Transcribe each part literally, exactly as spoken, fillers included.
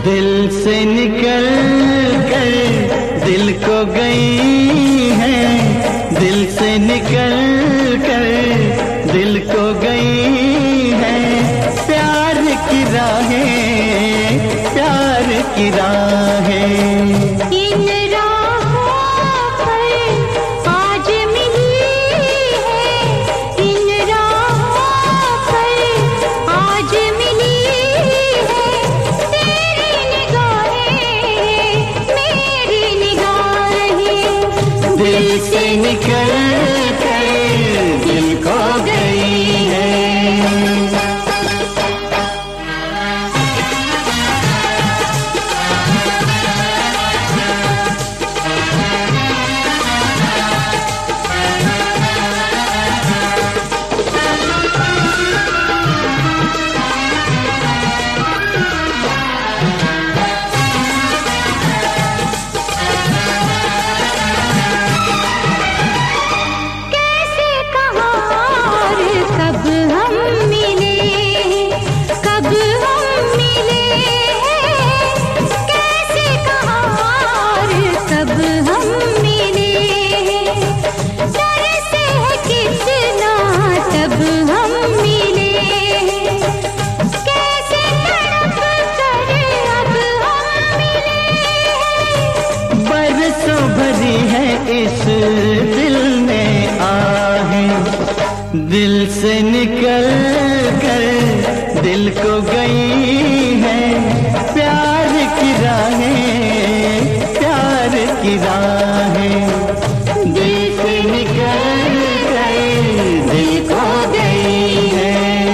दिल से निकल कर दिल को गई है, दिल से निकल कर दिल को गई है। प्यार की राहें, प्यार की राहें। इन राहों पर आज मिली है, इन राहों पर आज मिली है। तेरी निगाहें, मेरी निगाहें, दिल से निकल कर दिल को गई है। इस दिल में आहें, दिल से निकल कर दिल को गई है। प्यार की राहें, प्यार की राहें, दिल से निकल कर दिल को गई है।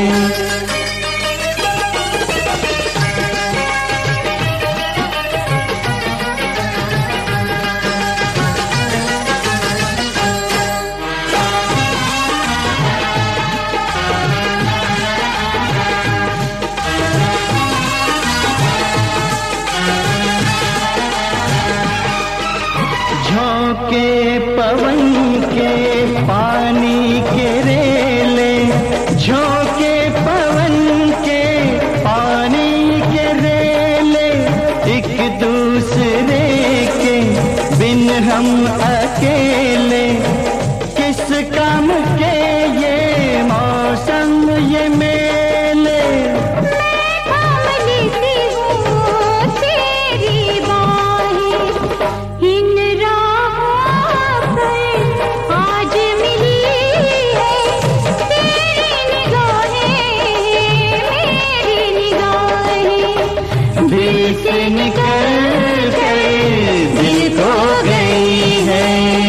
झोंके पवन के पानी के रेले, झोंके पवन के पानी के रेले, एक दूसरे के बिन हम अकेले। किस काम के ये मौसम ये मेले। मैं थाम लेती हूँ तेरी बाहें, इन दिल से निकल कर दिल को गई है।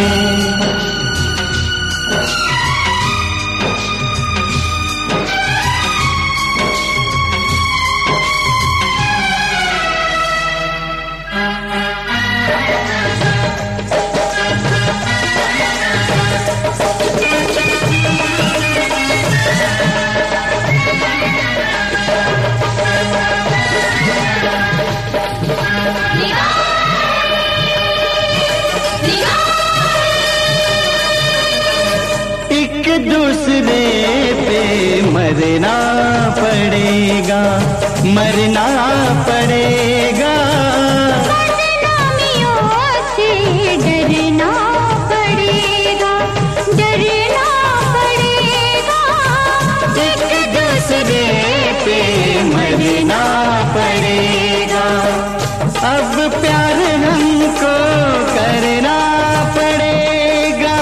एक दूसरे पे मरना पड़ेगा, मरना पड़ेगा। बदनामियों से डरना पड़ेगा, डरना पड़ेगा। एक दूसरे पे मरना पड़ेगा। अब प्यार हमको करना पड़ेगा।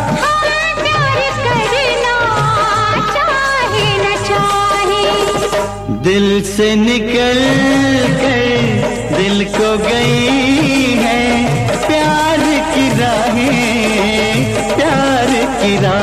दिल से निकल कर दिल को गई है। प्यार की राहें, प्यार की राहें।